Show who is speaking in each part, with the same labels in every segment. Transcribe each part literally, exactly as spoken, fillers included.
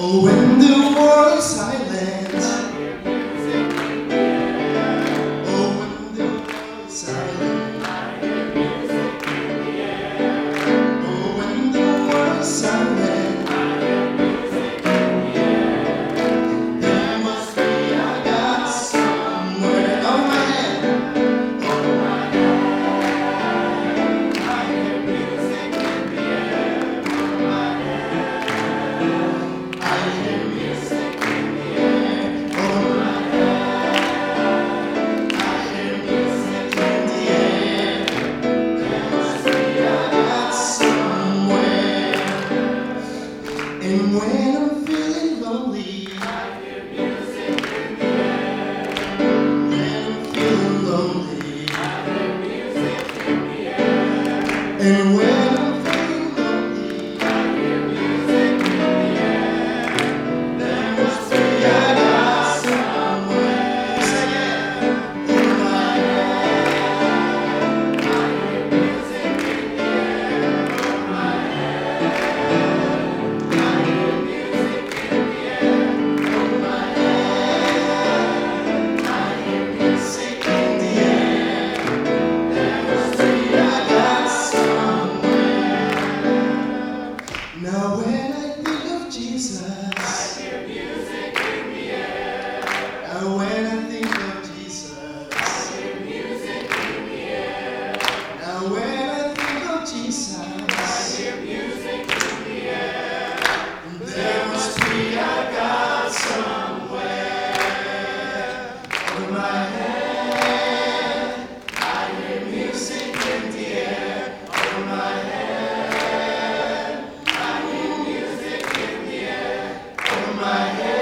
Speaker 1: Oh, when the world is silent. Oh, when the world is silent. Oh, when the world is silent. There must be a God somewhere. Oh, my hand. Oh, my hand. I hear music in the air. Oh, my hand. I hear music in the air. Oh, my hand. I hear music in the air. There must be a God somewhere. And when I'm feeling lonely, I hear music in the air. When I'm feeling lonely, I hear music in the air. And when I'm feeling lonely, I hear music in the air. There must be a God somewhere. Say it. Oh, my hand. I hear music in the air. Oh, my hand. I hear music in the air. Oh, my hand. I hear music in the air. There must be a God somewhere. Now when I think of Jesus, I hear music in the air. Now when I think of Jesus, I hear music in the air. Now when I think of Jesus, I hear music in the air. There must be a God somewhere. Over my head, I hear music in the air. Over my head, I hear music in the air. Over my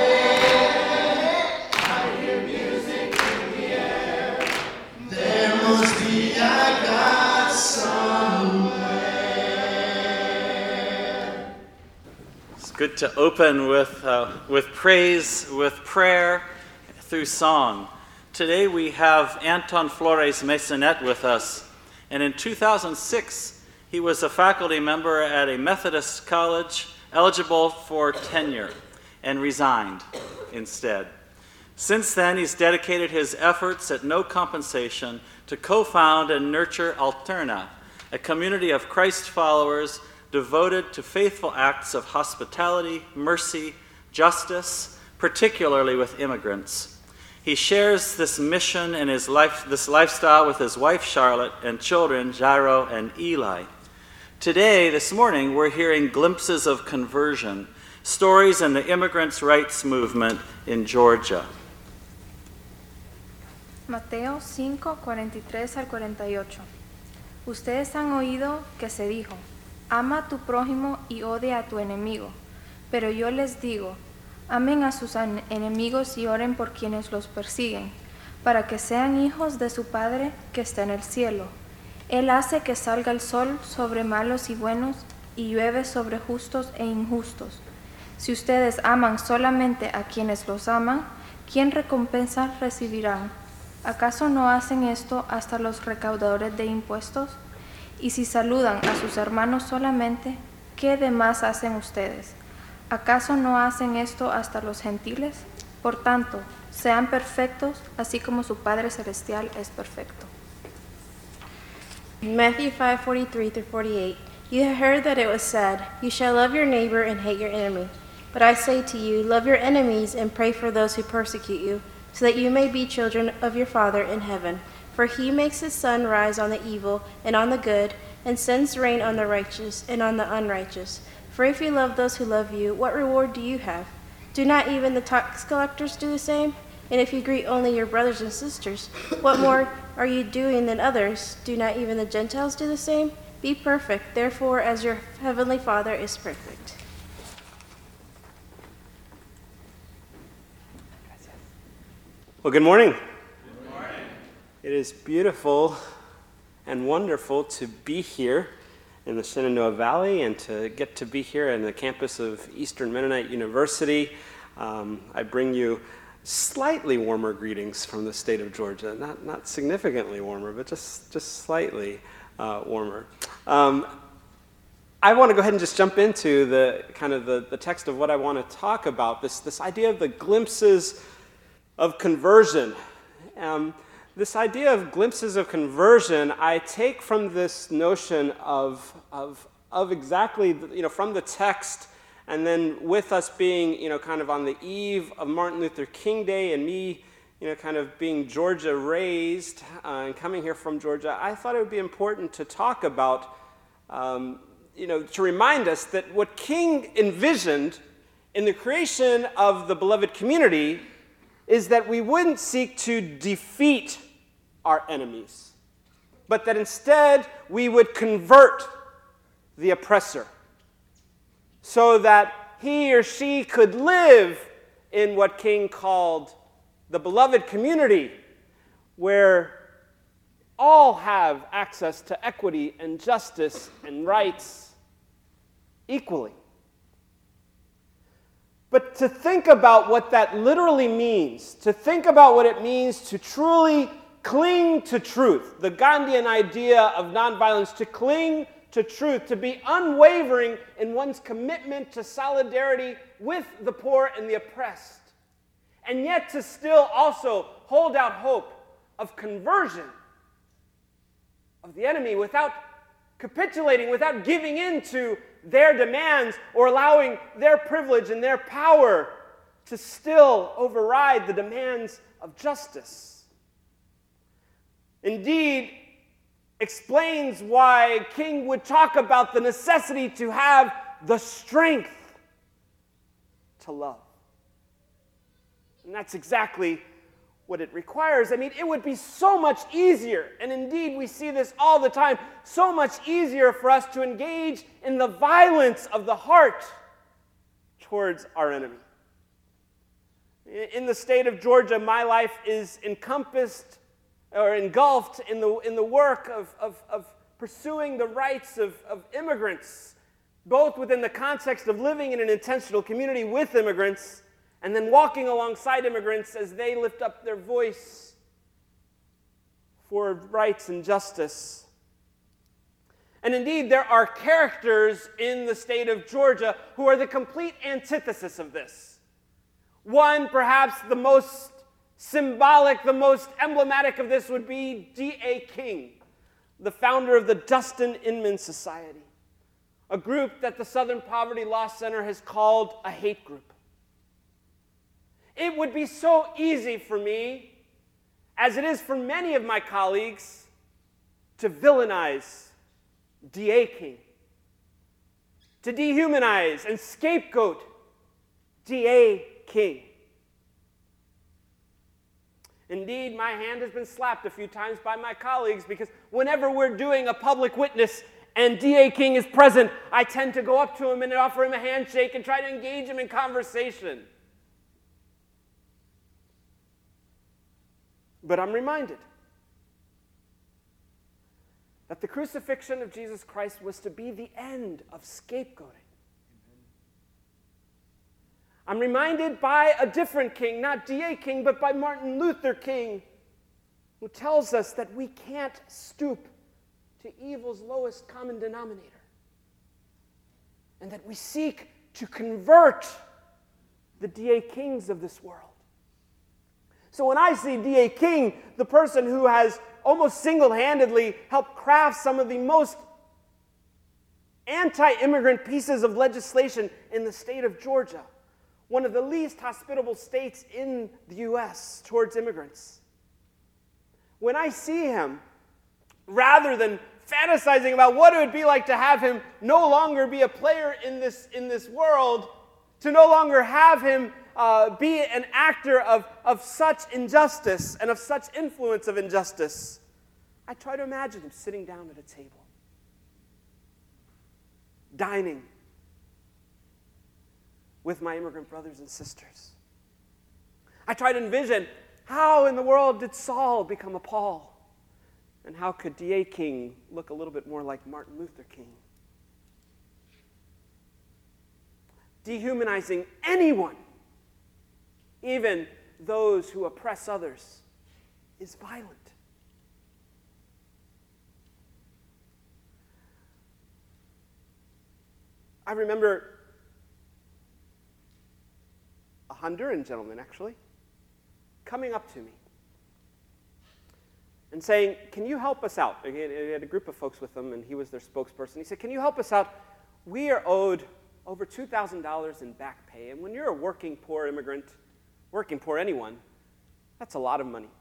Speaker 1: head, I hear music in the air. There must be a God somewhere.
Speaker 2: It's good to open with, uh, with praise, with prayer, through song. Today we have Anton Flores Masonet with us, and in two thousand six he was a faculty member at a Methodist college eligible for tenure and resigned instead. Since then, he's dedicated his efforts at no compensation to co-found and nurture Alterna, a community of Christ followers devoted to faithful acts of hospitality, mercy, justice, particularly with immigrants. He shares this mission and his life, this lifestyle with his wife Charlotte and children Jairo and Eli. Today, this morning, we're hearing glimpses of conversion, stories in the immigrants' rights movement in Georgia.
Speaker 3: Mateo cinco, cuarenta y tres al cuarenta y ocho. Ustedes han oído que se dijo, ama a tu prójimo y odia a tu enemigo. Pero yo les digo, amen a sus en- enemigos y oren por quienes los persiguen, para que sean hijos de su Padre que está en el cielo. Él hace que salga el sol sobre malos y buenos y llueve sobre justos e injustos. Si ustedes aman solamente a quienes los aman, ¿quién recompensa recibirán? ¿Acaso no hacen esto hasta los recaudadores de impuestos? Y si saludan a sus hermanos solamente, ¿qué demás hacen ustedes? ¿Acaso no hacen esto hasta los gentiles? Por tanto, sean perfectos, así como su Padre Celestial es perfecto.
Speaker 4: Matthew five forty-three through forty-eight. You have heard that it was said, you shall love your neighbor and hate your enemy. But I say to you, love your enemies and pray for those who persecute you, so that you may be children of your Father in heaven. For he makes his sun rise on the evil and on the good, and sends rain on the righteous and on the unrighteous. For if you love those who love you, what reward do you have? Do not even the tax collectors do the same? And if you greet only your brothers and sisters, what more are you doing than others? Do not even the Gentiles do the same? Be perfect, therefore, as your heavenly Father is perfect.
Speaker 5: Well, good morning. Good morning. It is beautiful and wonderful to be here in the Shenandoah Valley and to get to be here in the campus of Eastern Mennonite University. Um, I bring you slightly warmer greetings from the state of Georgia. Not not significantly warmer, but just, just slightly uh, warmer. Um, I want to go ahead and just jump into the kind of the, the text of what I want to talk about, this, this idea of the glimpses of conversion. Um, this idea of glimpses of conversion I take from this notion of, of, of exactly, you know, from the text, and then with us being, you know, kind of on the eve of Martin Luther King Day and me, you know, kind of being Georgia raised uh, and coming here from Georgia, I thought it would be important to talk about, um, you know, to remind us that what King envisioned in the creation of the beloved community is that we wouldn't seek to defeat our enemies, but that instead we would convert the oppressor so that he or she could live in what King called the beloved community, where all have access to equity and justice and rights equally. But to think about what that literally means, to think about what it means to truly cling to truth, the Gandhian idea of nonviolence, to cling to truth, to be unwavering in one's commitment to solidarity with the poor and the oppressed, and yet to still also hold out hope of conversion of the enemy without capitulating, without giving in to their demands or allowing their privilege and their power to still override the demands of justice. Indeed, explains why King would talk about the necessity to have the strength to love. And that's exactly what it requires. I mean, it would be so much easier, and indeed we see this all the time, so much easier for us to engage in the violence of the heart towards our enemy. In the state of Georgia, my life is encompassed or engulfed in the, in the work of, of, of pursuing the rights of, of immigrants, both within the context of living in an intentional community with immigrants and then walking alongside immigrants as they lift up their voice for rights and justice. And indeed, there are characters in the state of Georgia who are the complete antithesis of this. One, perhaps the most symbolic, the most emblematic of this would be D A King, the founder of the Dustin Inman Society, a group that the Southern Poverty Law Center has called a hate group. It would be so easy for me, as it is for many of my colleagues, to villainize D A King, to dehumanize and scapegoat D A King. Indeed, my hand has been slapped a few times by my colleagues because whenever we're doing a public witness and D A King is present, I tend to go up to him and offer him a handshake and try to engage him in conversation. But I'm reminded that the crucifixion of Jesus Christ was to be the end of scapegoating. I'm reminded by a different king, not D A King, but by Martin Luther King, who tells us that we can't stoop to evil's lowest common denominator, and that we seek to convert the D A Kings of this world. So when I see D A King, the person who has almost single-handedly helped craft some of the most anti-immigrant pieces of legislation in the state of Georgia, one of the least hospitable states in the U S towards immigrants. When I see him, rather than fantasizing about what it would be like to have him no longer be a player in this, in this world, to no longer have him uh, be an actor of, of such injustice and of such influence of injustice, I try to imagine him sitting down at a table, dining with my immigrant brothers and sisters. I try to envision, how in the world did Saul become a Paul? And how could D A King look a little bit more like Martin Luther King? Dehumanizing anyone, even those who oppress others, is violent. I remember a Honduran gentleman, actually, coming up to me and saying, can you help us out? He had, he had a group of folks with him, and he was their spokesperson. He said, can you help us out? We are owed over two thousand dollars in back pay, and when you're a working poor immigrant, working poor anyone, that's a lot of money.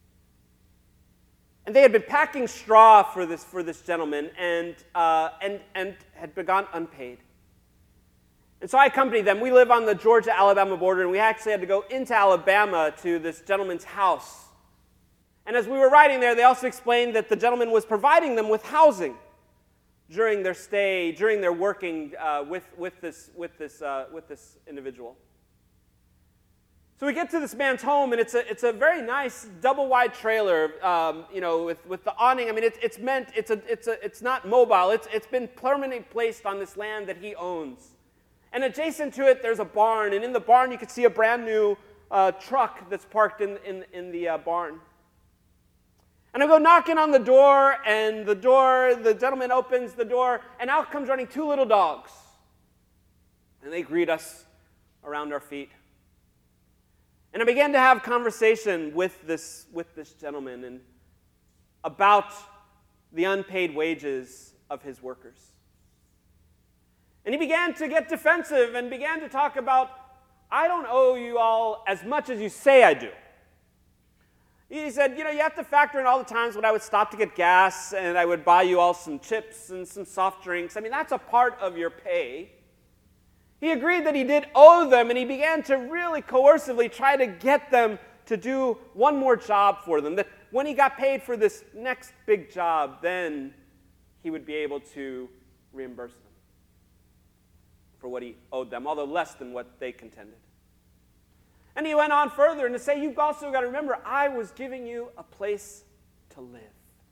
Speaker 5: And they had been packing straw for this, for this gentleman and, uh, and, and had begun unpaid. And so I accompanied them. We live on the Georgia-Alabama border, and we actually had to go into Alabama to this gentleman's house. And as we were riding there, they also explained that the gentleman was providing them with housing during their stay, during their working uh, with, with, this, with, this, uh, with this individual. So we get to this man's home, and it's a, it's a very nice double-wide trailer, um, you know, with, with the awning. I mean, it's, it's meant, it's, a, it's, a, it's not mobile. It's, it's been permanently placed on this land that he owns. And adjacent to it, there's a barn, and in the barn you can see a brand new uh, truck that's parked in, in, in the uh, barn. And I go knocking on the door, and the door, the gentleman opens the door, and out comes running two little dogs. And they greet us around our feet. And I began to have conversation with this, with this gentleman and about the unpaid wages of his workers. And he began to get defensive and began to talk about, I don't owe you all as much as you say I do. He said, you know, you have to factor in all the times when I would stop to get gas and I would buy you all some chips and some soft drinks. I mean, that's a part of your pay. He agreed that he did owe them, and he began to really coercively try to get them to do one more job for them. That when he got paid for this next big job, then he would be able to reimburse them for what he owed them, although less than what they contended. And he went on further and to say, you've also got to remember, I was giving you a place to live.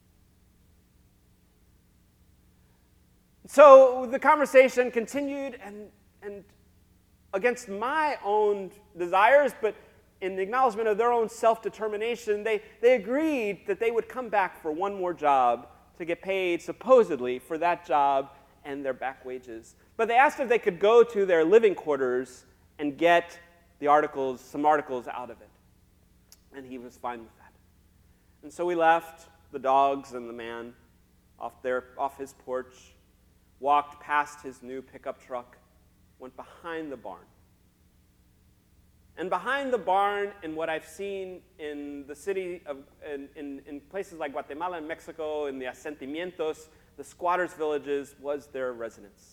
Speaker 5: So the conversation continued, and, and against my own desires, but in the acknowledgement of their own self-determination, they, they agreed that they would come back for one more job to get paid, supposedly, for that job and their back wages. But they asked if they could go to their living quarters and get the articles, some articles out of it. And he was fine with that. And so we left the dogs and the man off there, off his porch, walked past his new pickup truck, went behind the barn. And behind the barn, in what I've seen in the city of, in, in, in places like Guatemala and Mexico, in the asentamientos, the squatters' villages, was their residence.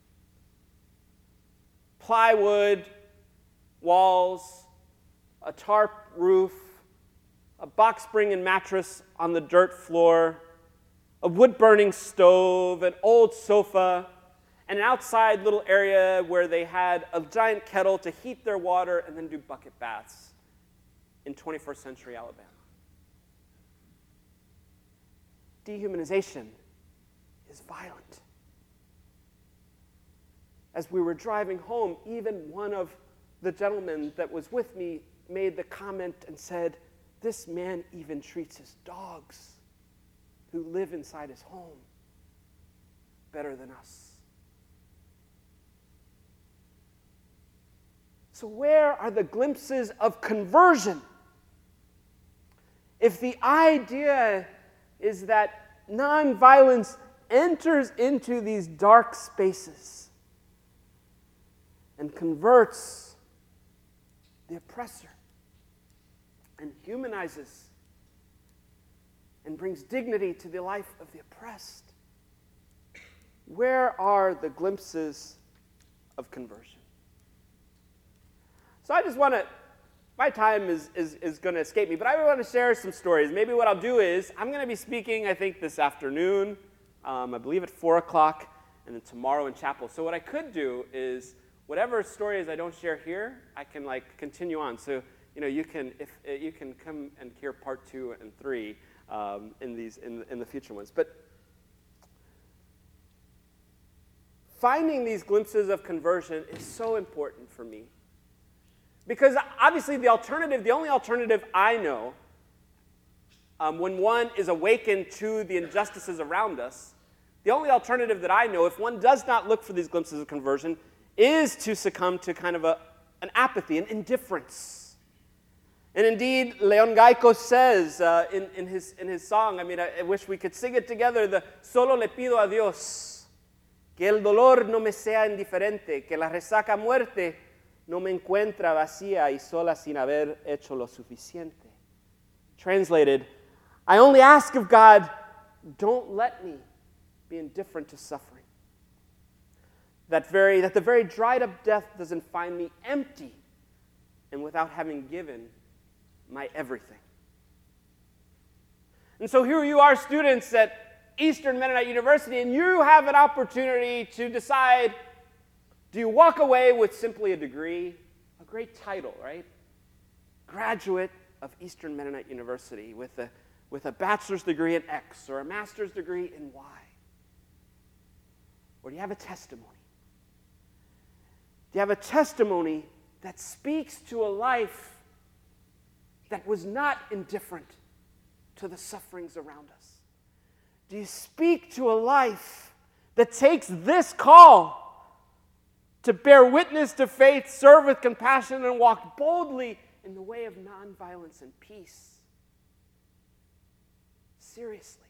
Speaker 5: Plywood walls, a tarp roof, a box spring and mattress on the dirt floor, a wood-burning stove, an old sofa, and an outside little area where they had a giant kettle to heat their water and then do bucket baths in twenty-first century Alabama. Dehumanization is violent. As we were driving home, even one of the gentlemen that was with me made the comment and said, this man even treats his dogs who live inside his home better than us. So where are the glimpses of conversion? If the idea is that nonviolence enters into these dark spaces and converts the oppressor and humanizes and brings dignity to the life of the oppressed, where are the glimpses of conversion? So I just want to, my time is, is, is going to escape me, but I want to share some stories. Maybe what I'll do is, I'm going to be speaking, I think, this afternoon, um, I believe at four o'clock, and then tomorrow in chapel. So what I could do is, whatever stories I don't share here, I can like continue on. So you know, you can if uh, you can come and hear part two and three um, in these in in the future ones. But finding these glimpses of conversion is so important for me, because obviously the alternative, the only alternative I know, um, when one is awakened to the injustices around us, The only alternative that I know, if one does not look for these glimpses of conversion, is to succumb to kind of a, an apathy, an indifference. And indeed, Leon Gaico says uh, in, in, his, in his song, I mean, I, I wish we could sing it together, the Solo le pido a Dios que el dolor no me sea indiferente, que la resaca muerte no me encuentra vacía y sola sin haber hecho lo suficiente. Translated, I only ask of God, don't let me be indifferent to suffering. That very, that the very dried up death doesn't find me empty and without having given my everything. And so here you are, students at Eastern Mennonite University, and you have an opportunity to decide, do you walk away with simply a degree, a great title, right? Graduate of Eastern Mennonite University with a, with a bachelor's degree in X or a master's degree in Y? Or do you have a testimony? Do you have a testimony that speaks to a life that was not indifferent to the sufferings around us? Do you speak to a life that takes this call to bear witness to faith, serve with compassion, and walk boldly in the way of nonviolence and peace? Seriously.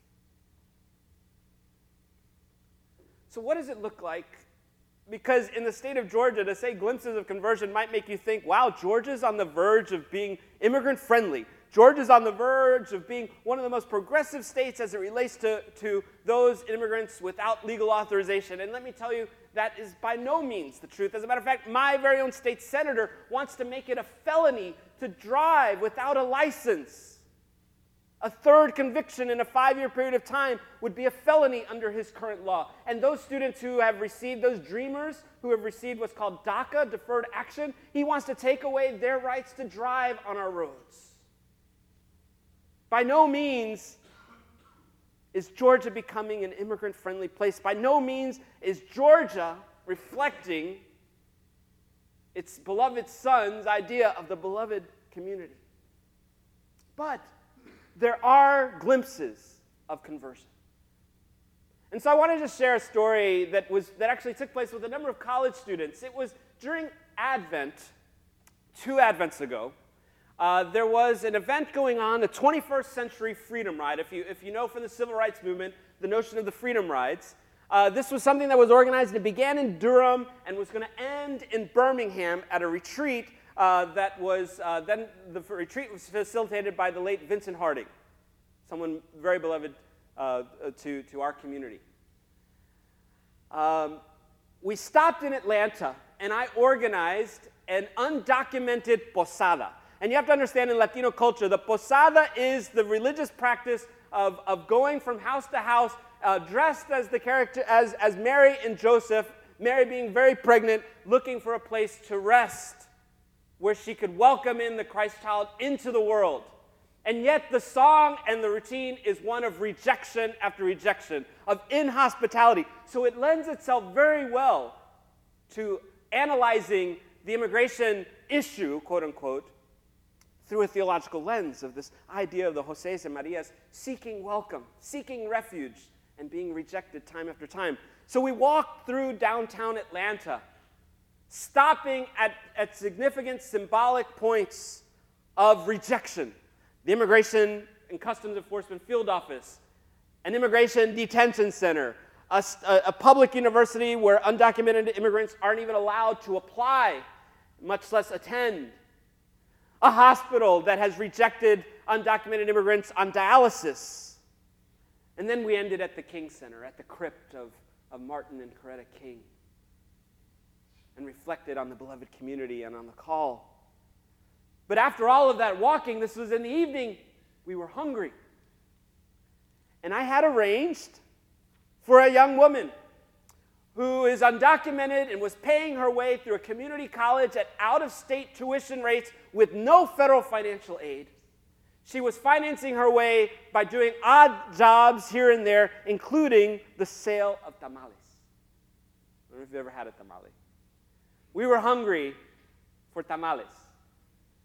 Speaker 5: So what does it look like? Because in the state of Georgia, to say glimpses of conversion might make you think, wow, Georgia's on the verge of being immigrant-friendly. Georgia's on the verge of being one of the most progressive states as it relates to, to those immigrants without legal authorization. And let me tell you, that is by no means the truth. As a matter of fact, my very own state senator wants to make it a felony to drive without a license. A third conviction in a five-year period of time would be a felony under his current law. And those students who have received, those dreamers who have received what's called DACA, deferred action, he wants to take away their rights to drive on our roads. By no means is Georgia becoming an immigrant-friendly place. By no means is Georgia reflecting its beloved son's idea of the beloved community. But there are glimpses of conversion. And so I wanted to share a story that was that actually took place with a number of college students. It was during Advent, two Advents ago. Uh, there was an event going on, the twenty-first Century Freedom Ride. If you, if you know from the Civil Rights Movement, the notion of the Freedom Rides. Uh, this was something that was organized. It began in Durham and was going to end in Birmingham at a retreat uh, that was, uh, then the retreat was facilitated by the late Vincent Harding, someone very beloved uh, to, to our community. Um, we stopped in Atlanta, and I organized an undocumented posada. And you have to understand, in Latino culture, the posada is the religious practice of, of going from house to house, uh, dressed as the character as, as Mary and Joseph, Mary being very pregnant, looking for a place to rest, where she could welcome in the Christ child into the world. And yet the song and the routine is one of rejection after rejection, of inhospitality. So it lends itself very well to analyzing the immigration issue, quote unquote, through a theological lens of this idea of the Joses and Marias seeking welcome, seeking refuge, and being rejected time after time. So we walked through downtown Atlanta, stopping at, at significant symbolic points of rejection. The Immigration and Customs Enforcement Field Office, an immigration detention center, a, a public university where undocumented immigrants aren't even allowed to apply, much less attend, a hospital that has rejected undocumented immigrants on dialysis. And then we ended at the King Center, at the crypt of, of Martin and Coretta King, and reflected on the beloved community and on the call. But after all of that walking, this was in the evening, we were hungry. And I had arranged for a young woman who is undocumented and was paying her way through a community college at out-of-state tuition rates with no federal financial aid. She was financing her way by doing odd jobs here and there, including the sale of tamales. I don't know if you've ever had a tamale. We were hungry for tamales.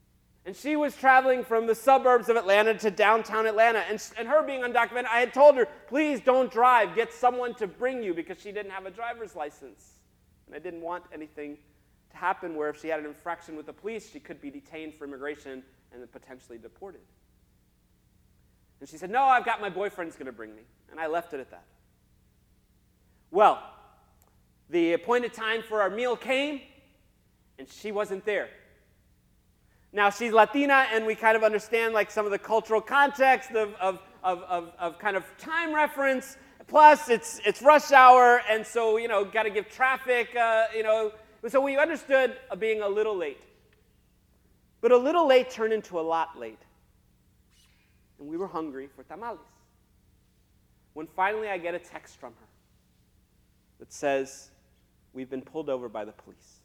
Speaker 5: And she was traveling from the suburbs of Atlanta to downtown Atlanta. And, and her being undocumented, I had told her, please don't drive. Get someone to bring you, because she didn't have a driver's license. And I didn't want anything to happen where if she had an infraction with the police, she could be detained for immigration and then potentially deported. And she said, no, I've got my boyfriend's going to bring me. And I left it at that. Well, the appointed time for our meal came, and she wasn't there. Now, she's Latina, and we kind of understand like some of the cultural context of, of, of, of, of kind of time reference. Plus, it's it's rush hour, and so, you know, got to give traffic, uh, you know. So we understood being a little late. But a little late turned into a lot late. And we were hungry for tamales. When finally I get a text from her that says, we've been pulled over by the police.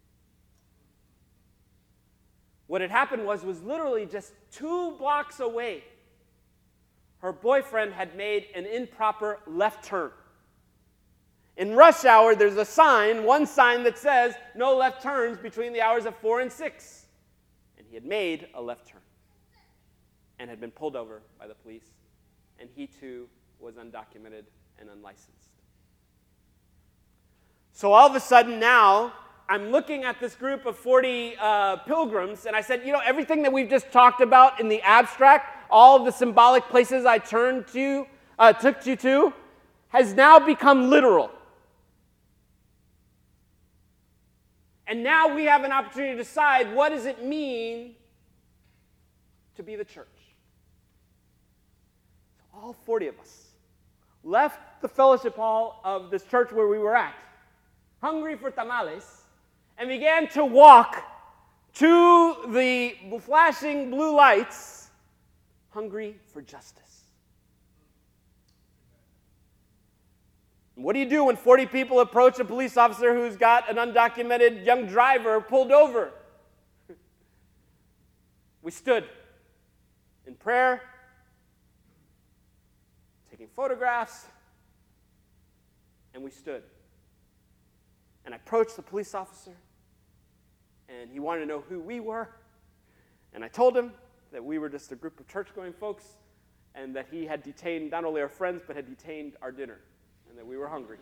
Speaker 5: What had happened was, was literally just two blocks away, her boyfriend had made an improper left turn. In rush hour, there's a sign, one sign that says, no left turns between the hours of four and six. And he had made a left turn and had been pulled over by the police. And he, too, was undocumented and unlicensed. So all of a sudden now, I'm looking at this group of forty uh, pilgrims, and I said, you know, everything that we've just talked about in the abstract, all of the symbolic places I turned to, uh, took you to, has now become literal. And now we have an opportunity to decide, what does it mean to be the church? So all forty of us left the fellowship hall of this church where we were at, hungry for tamales, and began to walk to the flashing blue lights, hungry for justice. And what do you do when forty people approach a police officer who's got an undocumented young driver pulled over? We stood in prayer, taking photographs, and we stood. And I approached the police officer, and he wanted to know who we were. And I told him that we were just a group of church-going folks, and that he had detained not only our friends, but had detained our dinner, and that we were hungry.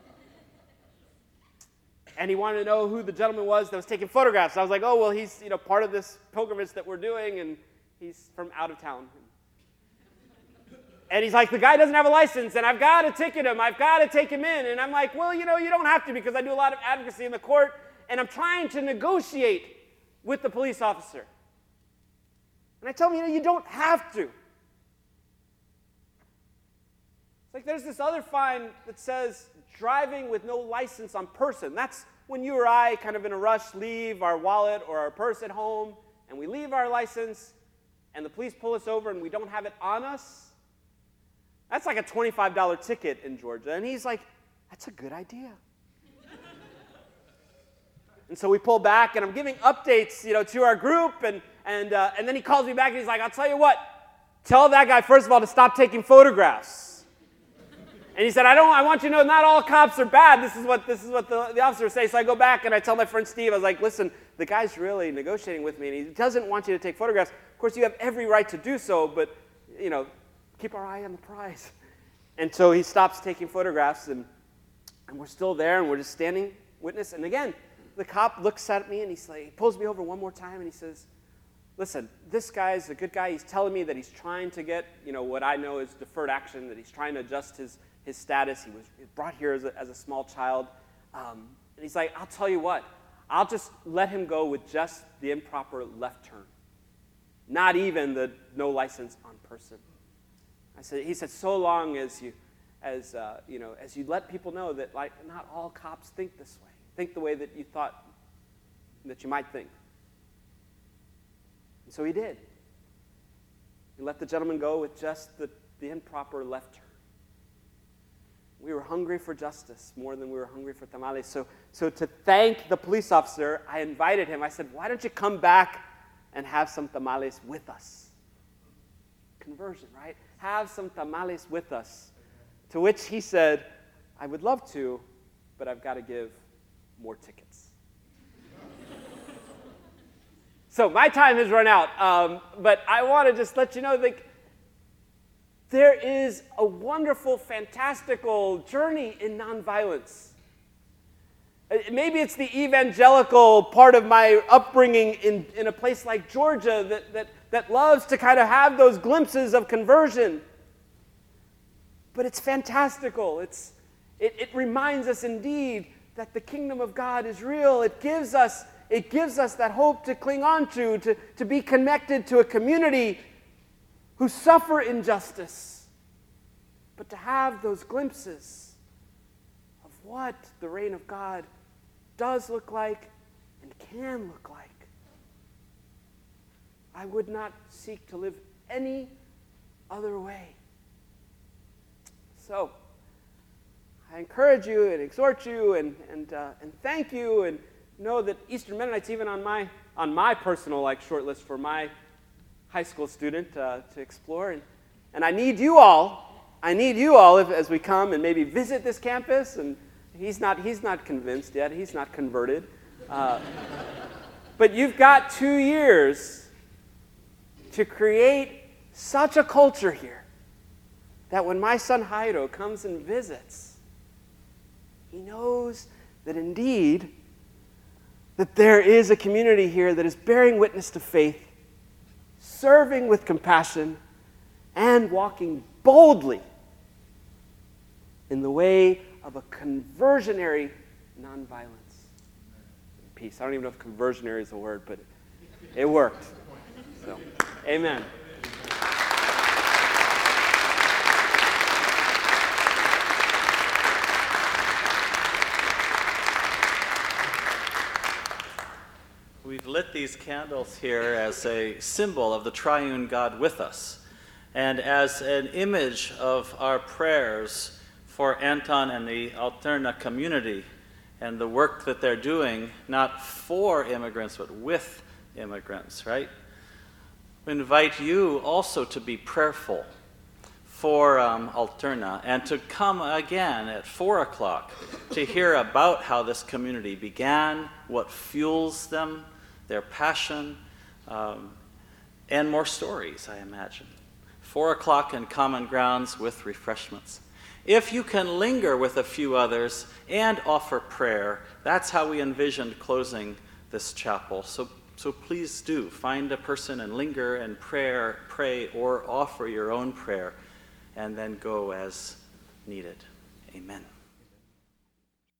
Speaker 5: And he wanted to know who the gentleman was that was taking photographs. I was like, oh, well, he's, you know, part of this pilgrimage that we're doing, and he's from out of town. And he's like, the guy doesn't have a license, and I've got to ticket him. I've got to take him in. And I'm like, well, you know, you don't have to, because I do a lot of advocacy in the court, and I'm trying to negotiate with the police officer. And I tell him, you know, you don't have to. It's like there's this other fine that says driving with no license on person. That's when you or I, kind of in a rush, leave our wallet or our purse at home, and we leave our license, and the police pull us over, and we don't have it on us. That's like a twenty-five dollars ticket in Georgia. And he's like, that's a good idea. And so we pull back, and I'm giving updates, you know, to our group, and and uh, and then he calls me back, and he's like, I'll tell you what, tell that guy, first of all, to stop taking photographs. And he said, I don't, I want you to know not all cops are bad. This is what this is what the, the officers say. So I go back, and I tell my friend Steve, I was like, listen, the guy's really negotiating with me, and he doesn't want you to take photographs. Of course, you have every right to do so, but, you know, keep our eye on the prize. And so he stops taking photographs, and, and we're still there, and we're just standing witness. And again, the cop looks at me, and he's like, he pulls me over one more time, and he says, listen, this guy's a good guy. He's telling me that he's trying to get, you know, what I know is deferred action, that he's trying to adjust his, his status. He was brought here as a, as a small child. Um, and he's like, I'll tell you what, I'll just let him go with just the improper left turn, not even the no license on person. I said, he said, so long as you, as uh, you know, as you let people know that, like, not all cops think this way, think the way that you thought that you might think. And so he did. He let the gentleman go with just the, the improper left turn. We were hungry for justice more than we were hungry for tamales. So, so to thank the police officer, I invited him. I said, why don't you come back and have some tamales with us? Conversion, right? Have some tamales with us. To which he said, I would love to, but I've got to give more tickets. So my time has run out, um, but I want to just let you know that there is a wonderful, fantastical journey in nonviolence. Maybe it's the evangelical part of my upbringing in, in a place like Georgia that, that, that loves to kind of have those glimpses of conversion. But it's fantastical. It's, it, it reminds us indeed that the kingdom of God is real. It gives us, it gives us that hope to cling on to, to, to be connected to a community who suffer injustice, but to have those glimpses of what the reign of God does look like and can look like. I would not seek to live any other way. So, I encourage you and exhort you and and uh, and thank you, and know that Eastern Mennonite's even on my on my personal like short list for my high school student uh, to explore, and and I need you all. I need you all if, as we come and maybe visit this campus. And he's not he's not convinced yet. He's not converted, uh, but you've got two years to create such a culture here that when my son Jairo comes and visits, he knows that indeed that there is a community here that is bearing witness to faith, serving with compassion, and walking boldly in the way of a conversionary nonviolence. Peace. I don't even know if conversionary is a word, but it worked. So, amen.
Speaker 2: We've lit these candles here as a symbol of the triune God with us, and as an image of our prayers for Anton and the Alterna community and the work that they're doing, not for immigrants, but with immigrants, right? We invite you also to be prayerful for um, Alterna, and to come again at four o'clock to hear about how this community began, what fuels them, their passion, um, and more stories, I imagine. Four o'clock in Common Grounds with refreshments. If you can linger with a few others and offer prayer, that's how we envisioned closing this chapel. So, so please do find a person and linger and prayer, pray, or offer your own prayer, and then go as needed. Amen.